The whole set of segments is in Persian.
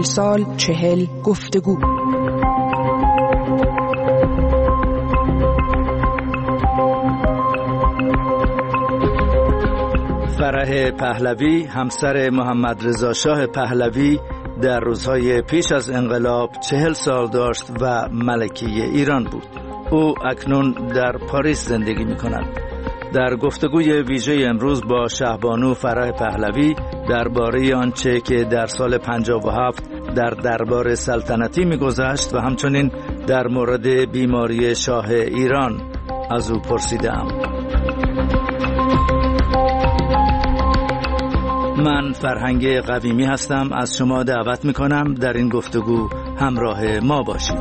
سال 40 گفتگو. فرح پهلوی همسر محمد رضا شاه پهلوی در روزهای پیش از انقلاب 40 سال داشت و ملکه ایران بود. او اکنون در پاریس زندگی می کند. در گفتگوی ویژه امروز با شهبانو فرح پهلوی درباره آنچه که در سال 57 در دربار سلطنتی می‌گذشت و همچنین در مورد بیماری شاه ایران از او پرسیدم. من فرهنگ قویمی هستم. از شما دعوت می‌کنم در این گفتگو همراه ما باشید.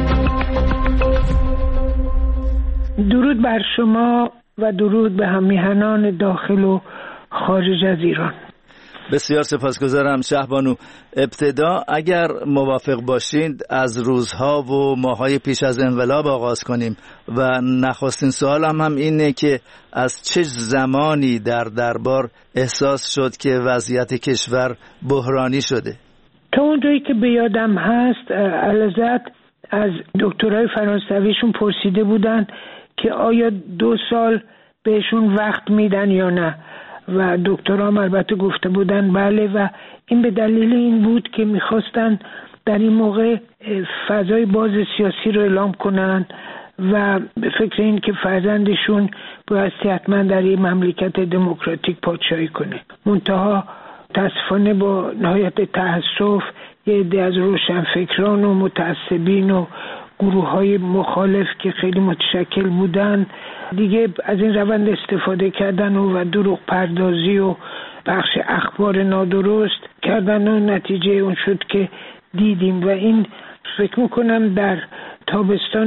درود بر شما و درود به همیهنان داخل و خارج از ایران. بسیار سپاسگزارم شهبانو. ابتدا اگر موافق باشید از روزها و ماه‌های پیش از انقلاب آغاز کنیم و نخستین سوالم هم اینه که از چه زمانی در دربار احساس شد که وضعیت کشور بحرانی شده؟ تا اونجایی که به یادم هست علازت از دکترای فرانسویشون پرسیده بودن که آیا 2 سال بهشون وقت میدن یا نه و دکترام البته گفته بودن بله و این به دلیل این بود که میخواستن در این موقع فضای باز سیاسی رو اعلام کنن و به فکر این که فرزندشون بایستی حتما در این مملکت دموکراتیک پادشاهی کنه. منتها متاسفانه با نهایت تأسف یه عده از روشنفکران و متعصبین و گروه‌های مخالف که خیلی متشکل بودن دیگه از این روند استفاده کردن و دروغ پردازی و بخش اخبار نادرست کردن و نتیجه اون شد که دیدیم و این فکر میکنم در تابستان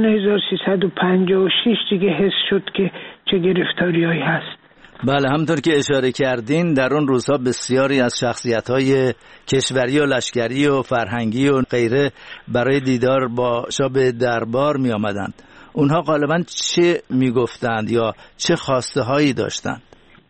1356 دیگه حس شد که چه گرفتاری‌هایی هست. بله، همونطور که اشاره کردین در اون روزها بسیاری از شخصیت‌های کشوری و لشکری و فرهنگی و غیره برای دیدار با شاه به دربار می آمدند. اونها غالباً چه می گفتند یا چه خواسته هایی داشتند؟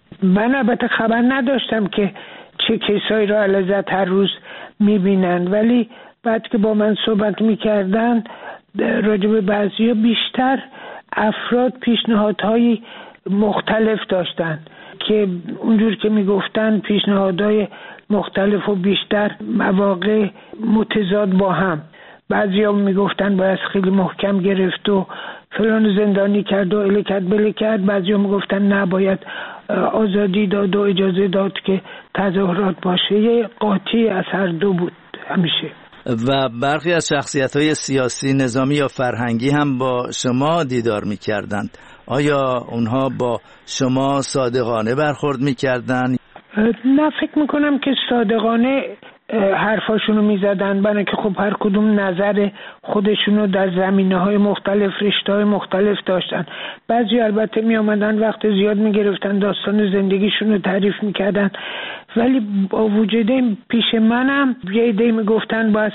من البته خبر نداشتم که چه کسایی را علازت هر روز می بینند، ولی بعد که با من صحبت می کردن راجع به بعضی بیشتر افراد پیشنهادهای مختلف داشتن که اونجور که میگفتن پیشنهادهای مختلف و بیشتر مواقع متضاد با هم. بعضیا میگفتن باید خیلی محکم گرفت و فلان زندانی کرد و اله کرد بله کرد. بعضیا میگفتن نه باید آزادی داد و اجازه داد که تظاهرات باشه. یه قاطی از هر دو بود همیشه. و برخی از شخصیت‌های سیاسی، نظامی یا فرهنگی هم با شما دیدار می‌کردند. آیا اونها با شما صادقانه برخورد می‌کردند؟ نه، فکر می‌کنم که صادقانه حرفاشونو می‌زدن، برای که خب هر کدوم نظر خودشونو در زمینه‌های مختلف، رشته‌های مختلف داشتن. بعضی البته می‌آمدن وقت زیاد می‌گرفتن داستان زندگیشونو تعریف می‌کردن، ولی با وجود این پیش منم یه عده میگفتن بس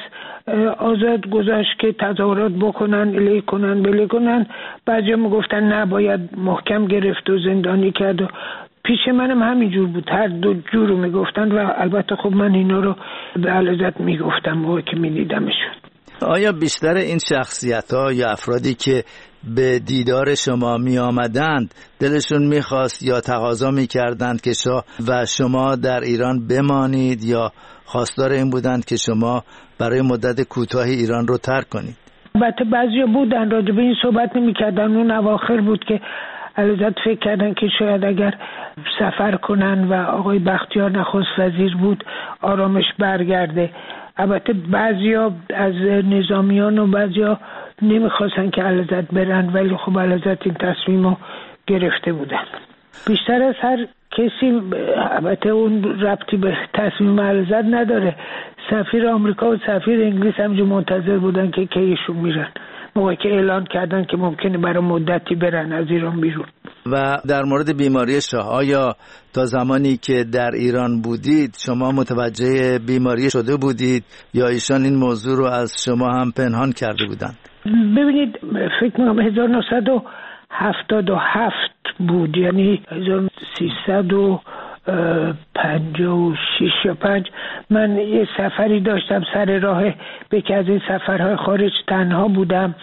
آزاد گذاشت که تظاهرات بکنن، اله کنن، بله کنن. بعضیا میگفتن نه باید محکم گرفت و زندانی کرد و پیش منم همینجور بود. هر دو جور رو میگفتن و البته خب من اینا رو به علازت میگفتم موقع که میدیدمشون. آیا بیشتر این شخصیت‌ها یا افرادی که به دیدار شما می آمدند دلشون میخواست یا تقاضا میکردند که شاه و شما در ایران بمانید یا خواستار این بودند که شما برای مدت کوتاهی ایران رو ترک کنید؟ البته بعضیا بودن راجع به این صحبت نمی‌کردن. اون اواخر بود که علازت فکر کردن که شاید اگر سفر کنن و آقای بختیار نخست وزیر بود آرامش برگرده. البته بعضیا از نظامیان و بعضیا نمیخواستن که علازت برن، ولی خب علازت این تصمیمو گرفته بودن. بیشتر از هر کسی، البته اون ربطی به تصمیم علازت نداره، سفیر آمریکا و سفیر انگلیس همجور منتظر بودن که کیشون میرن موقعی که اعلان کردن که ممکنه برای مدتی برن از ایران بیرون. و در مورد بیماری شاه، آیا تا زمانی که در ایران بودید شما متوجه بیماری شده بودید یا ایشان این موضوع رو از شما هم پنهان کرده بودند؟ ببینید فکر می‌کنم 1977 بود، یعنی 1300 56 یا 5 من یه سفری داشتم سر راه به که از این سفرهای خارج تنها بودم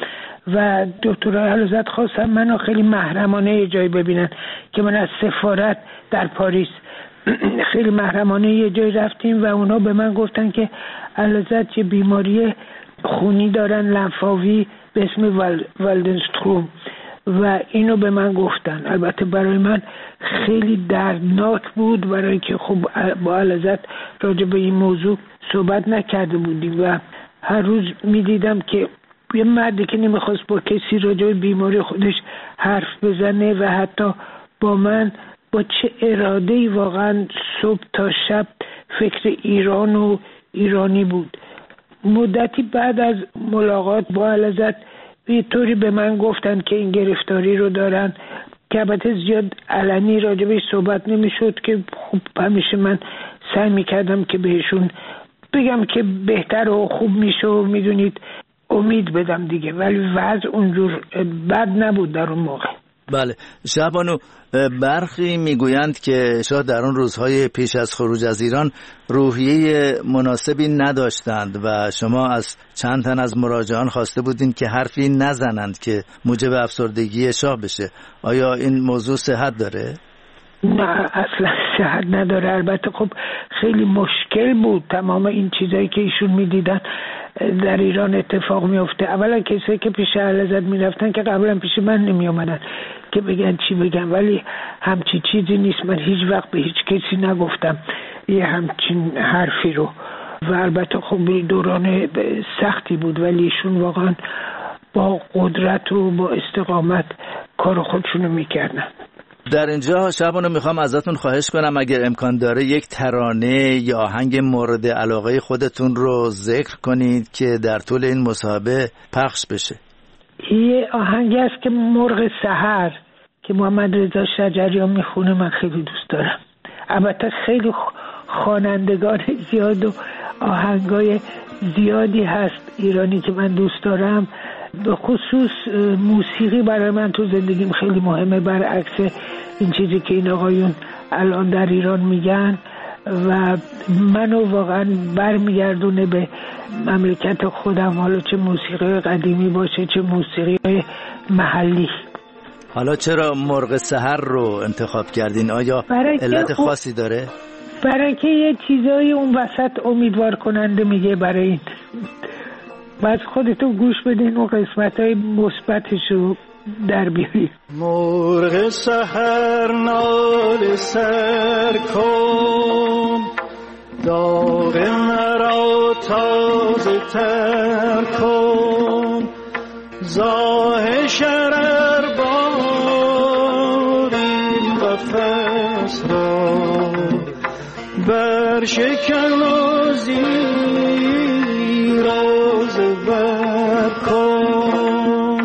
و دکتر اعلیحضرت خواستم منو خیلی محرمانه یه جایی ببینن که من از سفارت در پاریس خیلی محرمانه یه جایی رفتیم و اونا به من گفتن که اعلیحضرت یه بیماری خونی دارن لنفاوی به اسم والدنستروم و اینو به من گفتن. البته برای من خیلی دردناک بود برای که خب با اعلیحضرت راجع به این موضوع صحبت نکرده بودیم و هر روز میدیدم که یه مردی که نمیخواست با کسی راجع به بیماری خودش حرف بزنه و حتی با من با چه اراده‌ای واقعا صبح تا شب فکر ایران و ایرانی بود. مدتی بعد از ملاقات با اعلیحضرت یه طوری به من گفتن که این گرفتاری رو دارن که البته زیاد علنی راجع بهش صحبت نمیشد که خب همیشه من سعی میکردم که بهشون بگم که بهتر و خوب میشه و میدونید امید بدم دیگه، ولی وضع اونجور بد نبود در اون موقع. بله شهبانو، برخی میگویند که شاه در اون روزهای پیش از خروج از ایران روحیه مناسبی نداشتند و شما از چند تن از مراجعان خواسته بودین که حرفی نزنند که موجب افسردگی شاه بشه. آیا این موضوع صحت داره؟ نه اصلا صحت نداره. البته خب خیلی مشکل بود تمام این چیزایی که ایشون میدیدن در ایران اتفاق میفته. اولا کسایی که پیش اعلیحضرت میرفتن که قبلا پیش من نمی اومدن که بگن چی بگن، ولی همچی چیزی نیست. من هیچ وقت به هیچ کسی نگفتم یه همچین حرفی رو و البته خب دوران سختی بود ولی ایشون واقعا با قدرت و با استقامت کار خودشونو میکردن. در اینجا شبانو میخوام ازتون خواهش کنم اگر امکان داره یک ترانه یا آهنگ مورد علاقه خودتون رو ذکر کنید که در طول این مصاحبه پخش بشه. یه آهنگی است که مرغ سحر که محمد رضا شجریان میخونه، من خیلی دوست دارم. البته خیلی خوانندگان زیاد و آهنگای زیادی هست ایرانی که من دوست دارم. به خصوص موسیقی برای من تو زندگیم خیلی مهمه، برعکس این چیزی که این آقایون الان در ایران میگن و منو واقعا برمیگردونه به مملکت خودم، حالا چه موسیقی قدیمی باشه چه موسیقی محلی. حالا چرا مرغ سحر رو انتخاب کردین؟ آیا علت خاصی داره؟ برای که یه چیزایی اون وسط امیدوار کننده میگه برای این. بعد خودتون گوش بدین و قسمت‌های مثبتشو در بیارید. مرغ سحر ناله سر کن، داغ مرا تازه تر کن، زاه شرر بارین قفس را بر شکن و زیراز بر کن.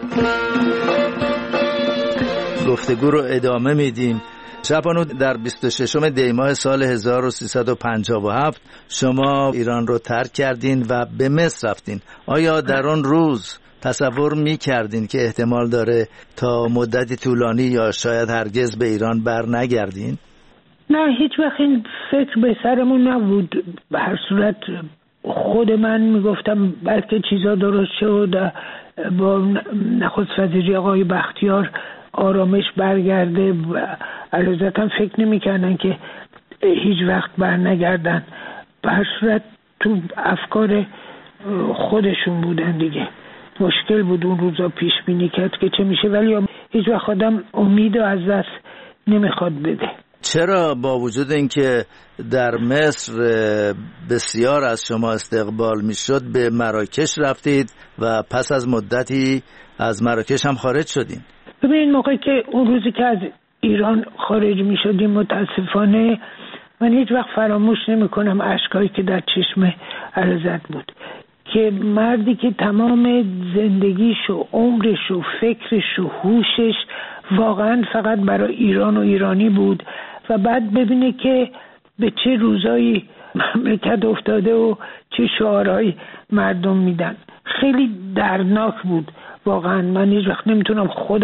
گفتگو رو ادامه میدیم. شبانو، در 26 دی ماه سال 1357 شما ایران رو ترک کردین و به مصر رفتین. آیا در اون روز تصور میکردین که احتمال داره تا مدتی طولانی یا شاید هرگز به ایران بر نگردین؟ نه، هیچ وقت این فکر به سرمون نبود. به هر صورت خود من میگفتم بلکه چیزا درست شد، با نخست وزیری آقای بختیار آرامش برگرده. اعلیحضرت هم فکر نمی‌کردن که هیچ وقت بر نگردن. به هر صورت تو افکار خودشون بودن دیگه. مشکل بود اون روزا پیش بینی کرد که چه میشه، ولی هیچ وقت آدم امید از دست نمیخواد بده. چرا با وجود اینکه در مصر بسیار از شما استقبال میشد به مراکش رفتید و پس از مدتی از مراکش هم خارج شدین؟ ببین، موقعی که اون روزی که از ایران خارج می شدیم متاسفانه من هیچ وقت فراموش نمی کنم اشکایی که در چشم اعلیحضرت بود که مردی که تمام زندگیش و عمرش و فکرش و هوشش واقعا فقط برای ایران و ایرانی بود و بعد ببینه که به چه روزایی مملکت افتاده و چه شعارهایی مردم میدن. خیلی دردناک بود واقعا. من هیچ وقت نمیتونم خودمو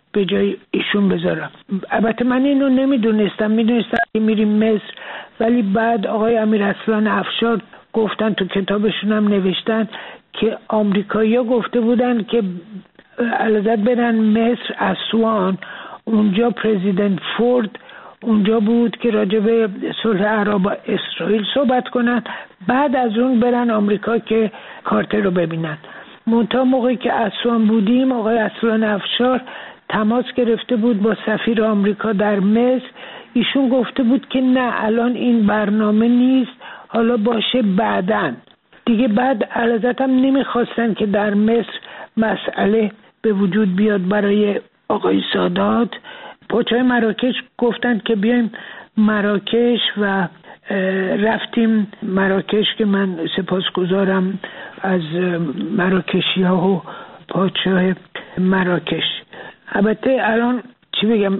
به جای ایشون بذارم. البته من اینو نمیدونستم، میدونستم که میریم مصر، ولی بعد آقای امیراصلان افشار گفتن، تو کتابشون هم نوشتن که آمریکایی‌ها گفته بودن که علازت برن مصر، اسوان، اونجا پرزیدنت فورد اونجا بود که راجع به صلح عرب و اسرائیل صحبت کنن، بعد از اون برن آمریکا که کارتر رو ببینن. منتها موقعی که اسوان بودیم آقای اصلان افشار تماس گرفته بود با سفیر آمریکا در مصر، ایشون گفته بود که نه الان این برنامه نیست، حالا باشه بعدن دیگه. بعد علازت هم نمیخواستن که در مصر مسئله به وجود بیاد برای آقای سادات. پاچای مراکش گفتن که بیایم مراکش و رفتیم مراکش که من سپاسگزارم از مراکشی‌ها و پادشاه مراکش. البته الان چی بگم،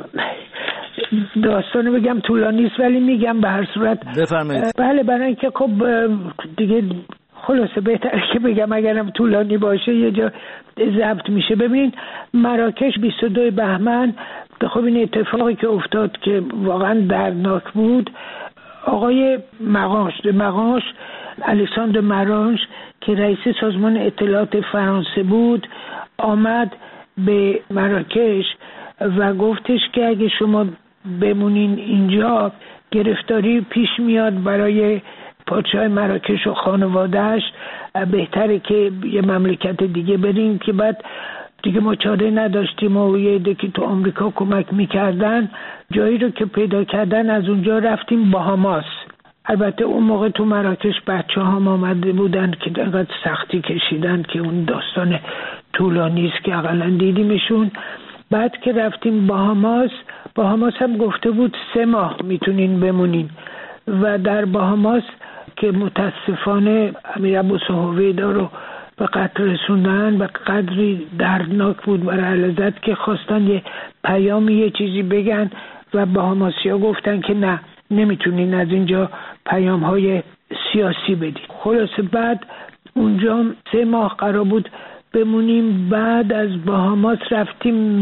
داستانو بگم طولانی است ولی میگم به هر صورت بفرمایید. بله، برای اینکه خب دیگه خلاصه بهتره که بگم اگرم طولانی باشه یه جا ضبط میشه. ببین مراکش 22 بهمن، خب این اتفاقی که افتاد که واقعا دردناک بود، آقای مغانش الکساندر مغانش که رئیس سازمان اطلاعات فرانسه بود آمد به مراکش و گفتش که اگه شما بمونین اینجا گرفتاری پیش میاد برای پادشاه مراکش و خانوادهش، بهتره که یه مملکت دیگه بریم. که بعد دیگه ما چاره نداشتیم و یه عده که تو آمریکا کمک میکردن جایی رو که پیدا کردن از اونجا رفتیم باهاماس. البته اون موقع تو مراکش بچه هم آمده بودن که دقیقا سختی کشیدن که اون داستان طولانی است که اقلا دیدیمشون. بعد که رفتیم باهاماس هم گفته بود 3 ماه میتونین بمونین و در باهاماس که متاسفانه امیر ابوسهویدا رو به قتل رسوندن و قدری دردناک بود برای علازت که خواستن یه پیامی یه چیزی بگن و باهاماسی‌ها گفتن که نه نمیتونین از اینجا پیام‌های سیاسی بدید. خلاصه بعد اونجا 3 ماه قرار بود بمونیم. بعد از باهاماس رفتیم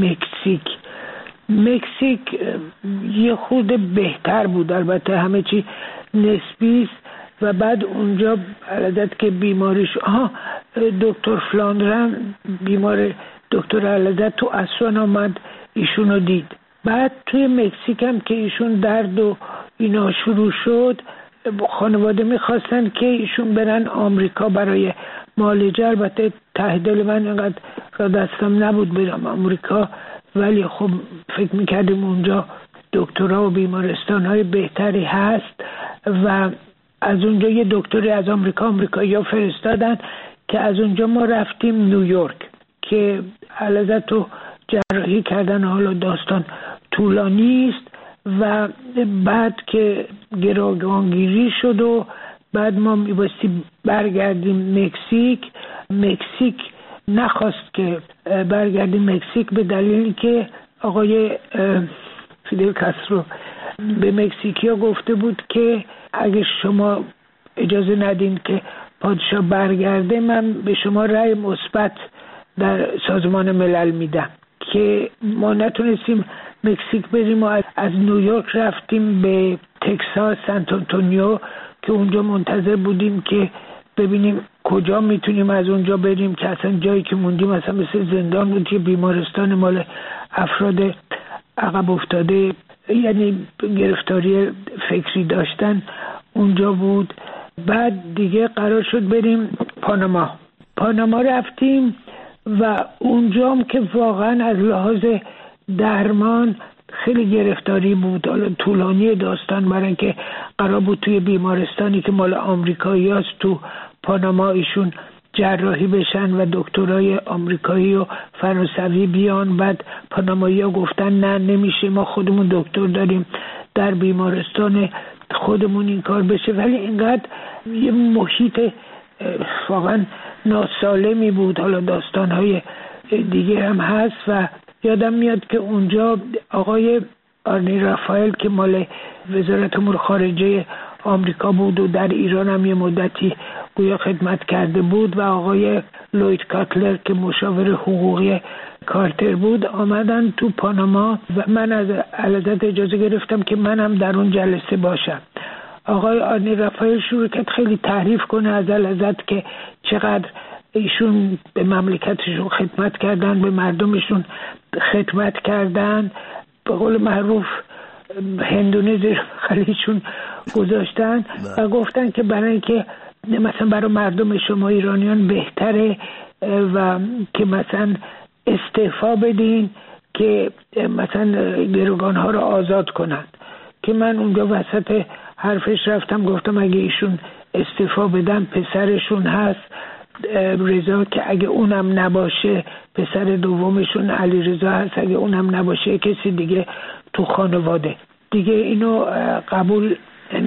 مکزیک یه خود بهتر بود، البته همه چی نسبی است. و بعد اونجا علازت که بیماریش دکتر فلاندرن بیمار دکتر علازت تو اسوان آمد ایشونو دید. بعد توی مکزیک هم که ایشون درد و اینا شروع شد خانواده میخواستن که ایشون برن آمریکا برای معالجه. البته ته دل من اینقدر دستم نبود برم آمریکا، ولی خب فکر میکردیم اونجا دکترها و بیمارستان‌های بهتری هست و از اونجا یه دکتری از آمریکایی‌ها فرستادن که از اونجا ما رفتیم نیویورک که علازت رو جراحی کردن. حالا داستان طولانی است و بعد که گروگانگیری شد و بعد ما میبایستی برگردیم مکزیک نخواست که برگردیم مکزیک به دلیلی که آقای فیدل کاسترو به مکزیکی‌ها گفته بود که اگه شما اجازه ندین که پادشاه برگرده من به شما رأی مثبت در سازمان ملل میدم. که ما نتونستیم مکزیک بریم و از نیویورک رفتیم به تگزاس سنت آنتونیو که اونجا منتظر بودیم که ببینیم کجا میتونیم از اونجا بریم، که اصلا جایی که موندیم اصلا مثل زندان بود که بیمارستان مال افراد عقب افتاده یعنی گرفتاری فکری داشتن اونجا بود. بعد دیگه قرار شد بریم پاناما رفتیم و اونجا هم که واقعا از لحاظ درمان خیلی گرفتاری بود. حالا طولانی داستان برای که قرار بود توی بیمارستانی که مال آمریکایی هست تو پاناما ایشون جراحی بشن و دکترای آمریکایی و فرانسوی بیان. بعد پانامایی ها گفتن نه نمیشه، ما خودمون دکتر داریم در بیمارستان خودمون این کار بشه. ولی اینقدر یه محیط واقعا ناسالمی بود. حالا داستانهای دیگه هم هست و یادم میاد که اونجا آقای آرنی رافائل که مال وزارت امور خارجه آمریکا بود و در ایران هم یه مدتی گویا خدمت کرده بود و آقای لوید کاتلر که مشاور حقوقی کارتر بود آمدن تو پاناما و من از علازت اجازه گرفتم که منم در اون جلسه باشم. آقای آرنی رفایل شروع کرد خیلی تعریف کنه از علازت که چقدر ایشون به مملکتشون خدمت کردن، به مردمشون خدمت کردن، به قول معروف هندونه زیر خلیشون گذاشتن و گفتن که برای اینکه مثلا برای مردم شما ایرانیان بهتره و که مثلا استعفا بدین که مثلا گروگان‌ها رو آزاد کنن. که من اونجا وسط حرفش رفتم گفتم اگه ایشون استعفا بدن پسرشون هست رضا که اگه اونم نباشه پسر دومشون علی رضا هست اگه اونم نباشه کسی دیگه تو خانواده دیگه اینو قبول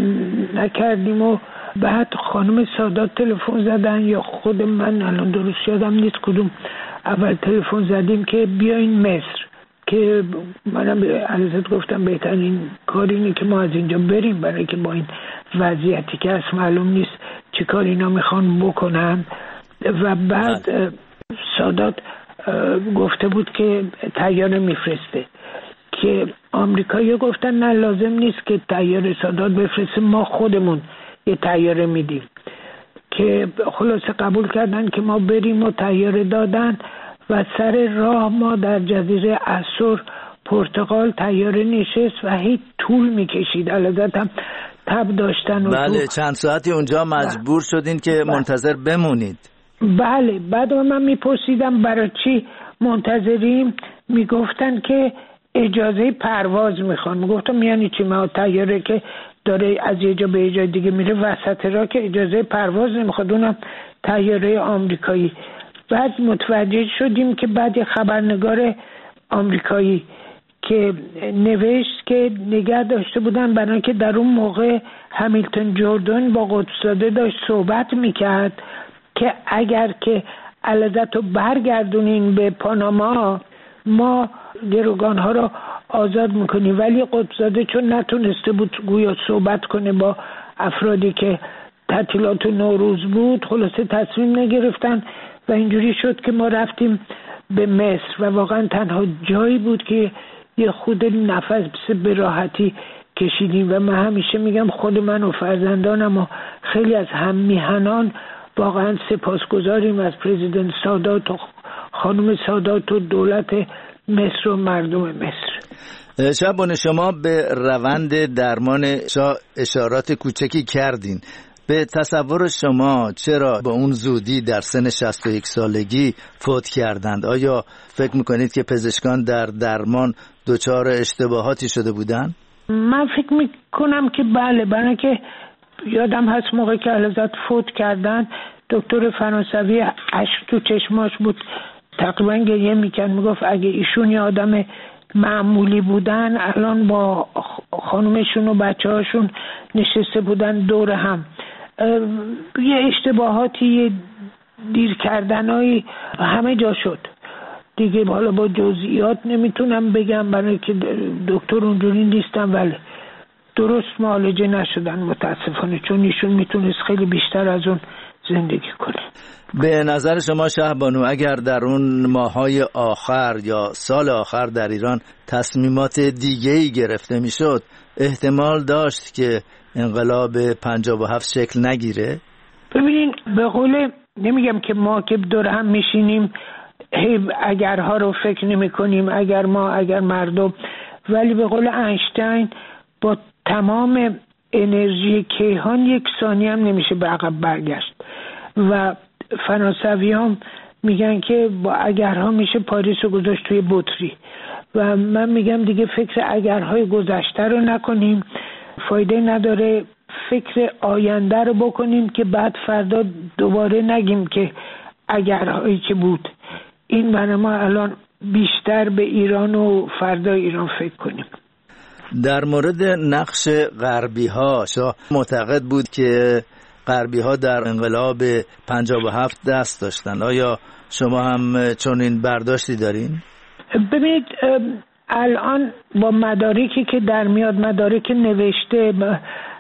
نکردیم. و بعد خانم سادات تلفن زدن یا خود من الان درست یادم نیست کدوم اول تلفن زدیم که بیاین مصر که منم به علیزاده گفتم بهترین کار اینه که ما از اینجا بریم برای که با این وضعیتی که هست معلوم نیست چی کار اینا میخوان بکنن. و بعد سادات گفته بود که طیاره میفرسته که آمریکایی‌ها گفتن نه لازم نیست که طیاره سادات بفرسته ما خودمون یه طیاره میدیم که خلاصه قبول کردن که ما بریم و طیاره دادن و سر راه ما در جزیره اسور پرتغال طیاره نشست و هیچ طول میکشید علازت هم تب داشتن و بله چند ساعتی اونجا مجبور شدین که منتظر بمونید. بله بعد من میپرسیدم برای چی منتظریم میگفتن که اجازه پرواز میخوان. میگفتم یعنی چی؟ ما طیاره که داره از یه جا به یه جای دیگه میره وسط راه که اجازه پرواز نمیخواد اونم طیاره آمریکایی. بعد متوجه شدیم که بعد یه خبرنگار آمریکایی که نوشت که نگه داشته بودن برای که در اون موقع همیلتون جوردن با قدس‌زاده داشت صحبت میکرد که اگر که علازت رو برگردونین به پاناما ما گروگان‌ها رو آزاد میکنیم. ولی قدس‌زاده چون نتونسته بود گویا صحبت کنه با افرادی که تعطیلات نوروز بود خلاصه تصمیم نگرفتن و اینجوری شد که ما رفتیم به مصر و واقعا تنها جایی بود که یه خود نفس به راحتی کشیدیم. و من همیشه میگم خود من و فرزندانم و خیلی از هم میهنان واقعا سپاسگزاریم از پرزیدنت سادات و خانم سادات و دولت مصر و مردم مصر. شبانه شما به روند درمان اشارات کوچکی کردین. به تصور شما چرا با اون زودی در سن 61 سالگی فوت کردند؟ آیا فکر میکنید که پزشکان در درمان دچار اشتباهاتی شده بودند؟ من فکر میکنم که بله، برای که یادم هست موقع که علازت فوت کردن دکتر فرانسوی اشک تو چشماش بود، تقریبا گریه میکرد، میگفت اگه ایشون یه آدم معمولی بودن الان با خانومشون و بچه هاشون نشسته بودن دور هم. یه اشتباهاتی دیر کردنایی همه جا شد دیگه. حالا با جزئیات نمیتونم بگم برای که دکتر اونجوری نیستم، ولی درست معالجه نشدن متاسفانه، چون ایشون میتونست خیلی بیشتر از اون زندگی کنه. به نظر شما شهبانو اگر در اون ماهای آخر یا سال آخر در ایران تصمیمات دیگه‌ای گرفته میشد احتمال داشت که انقلاب 57 شکل نگیره؟ ببینین به قول نمیگم که ما که دور هم میشینیم اگرها رو فکر نمی کنیم، اگر مردم، ولی به قول اینشتین با تمام انرژی کیهان یک ثانیه هم نمیشه به عقب برگشت و فرانسوی هم میگن که با اگرها میشه پاریس رو گذاشت توی بطری و من میگم دیگه فکر اگرهای گذشته رو نکنیم، فایده نداره، فکر آینده رو بکنیم که بعد فردا دوباره نگیم که اگرهایی که بود. این برای ما الان بیشتر به ایران و فردا ایران فکر کنیم. در مورد نقش غربی ها شاه معتقد بود که غربی ها در انقلاب 57 دست داشتن. آیا شما هم چون این برداشتی دارین؟ ببینید الان با مدارکی که در میاد، مدارک نوشته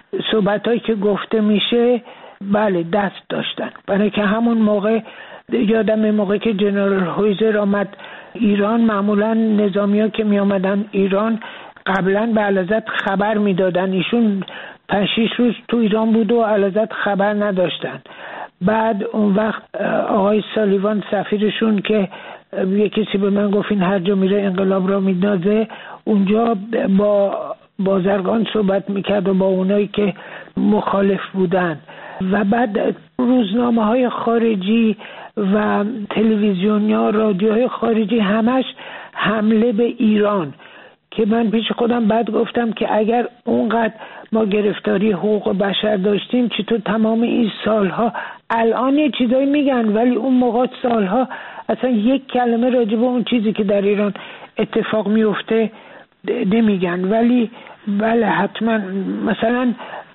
صحبتایی که گفته میشه بله دست داشتن، برای که همون موقع یادم موقع که جنرال هویزر آمد ایران، معمولا نظامی ها که می آمدن ایران قبلا به اعلیحضرت خبر می دادن، ایشون 5-6 روز تو ایران بود و اعلیحضرت خبر نداشتن. بعد اون وقت آقای سالیوان سفیرشون که یه کسی به من گفت این هر جا میره انقلاب را میندازه، اونجا با بازرگان صحبت میکرد و با اونایی که مخالف بودن. و بعد روزنامه های خارجی و تلویزیونیا، رادیوهای خارجی همش حمله به ایران، که من پیش خودم بعد گفتم که اگر اونقدر ما گرفتاری حقوق بشر داشتیم چطور تمام این سالها، الان یه چیزایی میگن ولی اون موقع سالها اصلا یک کلمه راجع به اون چیزی که در ایران اتفاق میفته نمیگن. ولی بله حتما، مثلا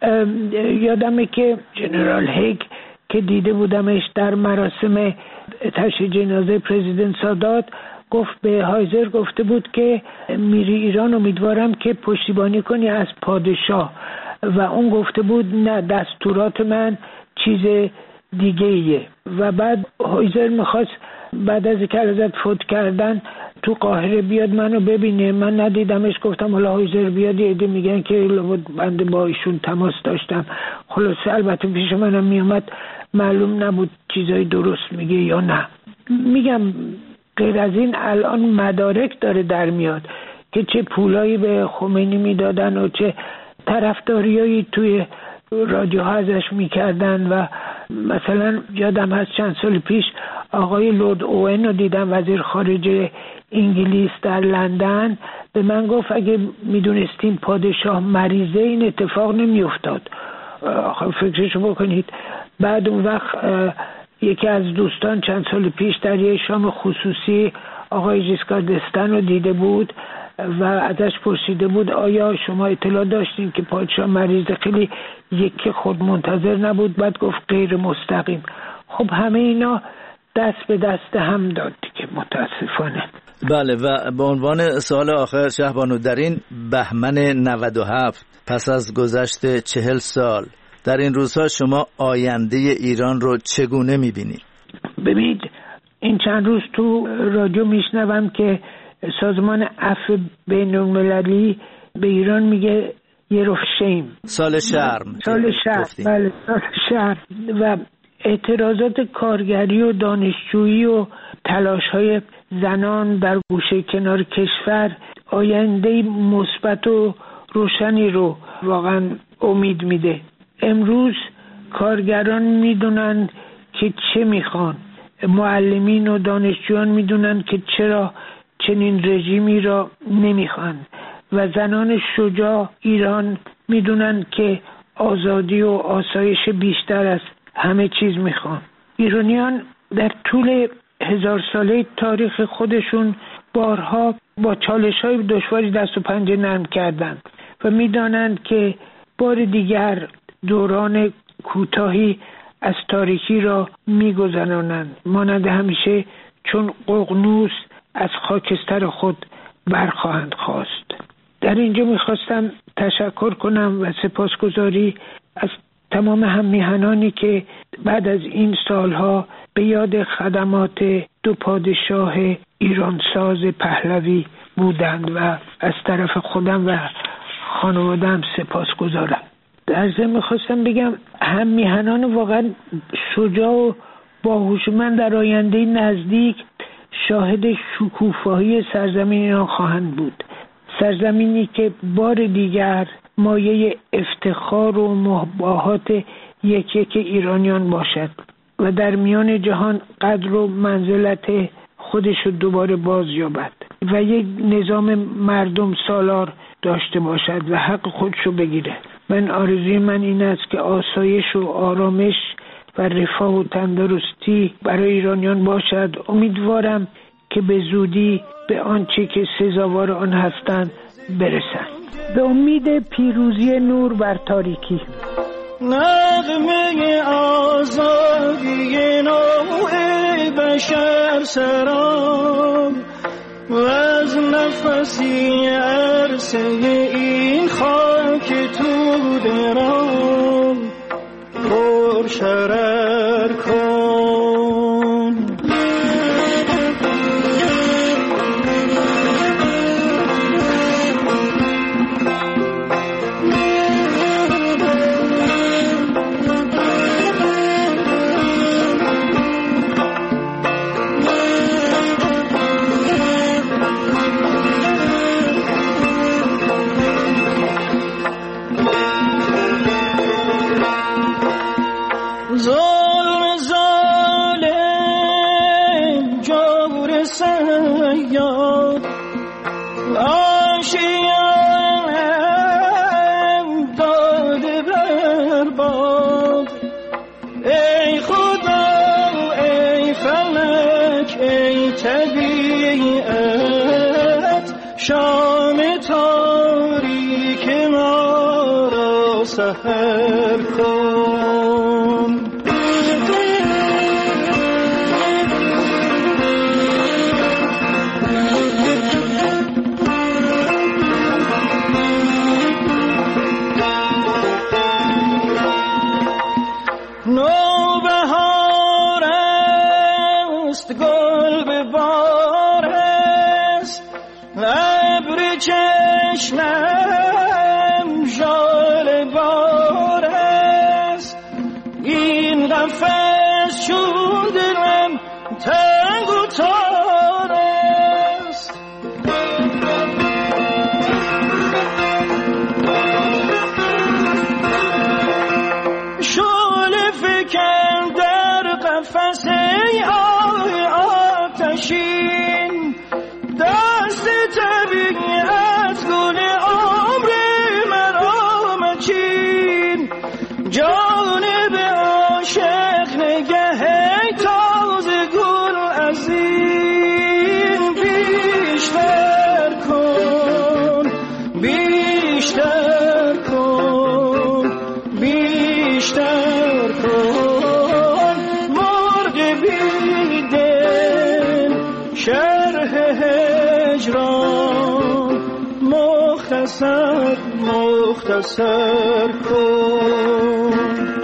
یادمه که جنرال هیگ که دیده بودمش در مراسم تشییع جنازه پرزیدنت سادات، گفت به هایزر گفته بود که میری ایران امیدوارم که پشتیبانی کنی از پادشاه، و اون گفته بود نه دستورات من چیز دیگه ایه. و بعد هایزر میخواست بعد از اینکه اعلیحضرت فوت کردن تو قاهره بیاد منو ببینه، من ندیدمش، گفتم حالا هایزر بیاد، یه عده میگن که بنده با ایشون تماس داشتم. خلاصه البته پیش منم میومد، معلوم نبود چیزای درست میگه یا نه. میگم غیر از این الان مدارک داره در میاد که چه پولایی به خمینی میدادن و چه طرفداریایی توی رادیوها ازش میکردن. و مثلا یادم هست چند سال پیش آقای لورد اوین رو دیدم، وزیر خارجه انگلیس در لندن، به من گفت اگه میدونستیم پادشاه مریضه این اتفاق نمیافتاد. فکرشو بکنید. بعد اون وقت یکی از دوستان چند سال پیش در یه شام خصوصی آقای ژیسکار دستن رو دیده بود و ازش پرسیده بود آیا شما اطلاع داشتین که پادشاه مریضه؟ خیلی یکی خود منتظر نبود، بعد گفت غیر مستقیم. خب همه اینا دست به دست هم داد که متاسفانه. بله. و به عنوان سوال آخر شهبانو، در این بهمن 97 پس از گذشت 40 سال در این روزها شما آینده ایران رو چگونه میبینید؟ ببینید این چند روز تو رادیو میشنوم که سازمان عفو بین‌المللی به ایران میگه year of shame، سال شرم. بله سال شرم. و اعتراضات کارگری و دانشجویی و تلاش‌های زنان در گوشه کنار کشور آینده مثبت و روشنی رو واقعا امید میده. امروز کارگران میدونن که چه میخوان، معلمین و دانشجویان میدونن که چرا چنین رژیمی را نمیخوان، و زنان شجاع ایران میدونن که آزادی و آسایش بیشتر از همه چیز میخوان. ایرانیان در طول 1000 ساله تاریخ خودشون بارها با چالش‌های دشواری دست و پنجه نرم کردند و میدانند که بار دیگر دوران کوتاهی از تاریکی را میگذرانند، مانند همیشه چون ققنوس از خاکستر خود برخواهند خواست. در اینجا میخواستم تشکر کنم و سپاسگزاری از تمام هم‌میهنانی که بعد از این سالها به یاد خدمات دو پادشاه ایرانساز پهلوی بودند و از طرف خودم و خانواده‌ام سپاسگزارم. در ضمن میخواستم بگم هم‌میهنان واقعا شجاع و باهوشمند در آینده نزدیک شاهد شکوفایی سرزمین ایران خواهند بود، سرزمینی که بار دیگر مایه افتخار و مباهات یک ایرانیان باشد و در میان جهان قدر و منزلت خودش رو دوباره باز یابد و یک نظام مردم سالار داشته باشد و حق خودش رو بگیره. من آرزوی من این است که آسایش و آرامش و رفاه و تندرستی برای ایرانیان باشد. امیدوارم که به زودی به آنچه که سزاوار آن هستند برسند. به امید پیروزی نور بر تاریکی. نغمه آزادی نوع بشر سرام و از نفسی عرصه این خاک تو درام پر شرر کن. شام تاریک ما را سحر کن. نوبهار است گل به بار است، ابر چشمم ژاله بار است. این قفس چون دلم تنگ و تار است. شعله فکن در قفس ای آتشین، دست طبیعت گل عمر مرا مچین. جانب عاشق نگه تازه گل از این بیشتر کن، بیشتر کن، بیشتر کن. مرغ بی دل شرح هجران مختصر مختصر کن.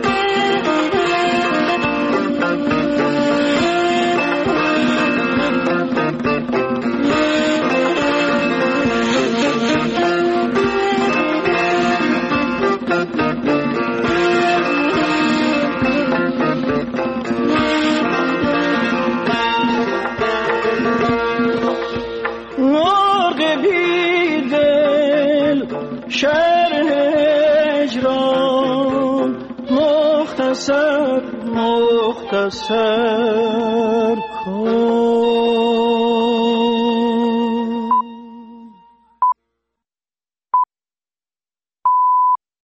شرح هجران مختصر مختصر کن.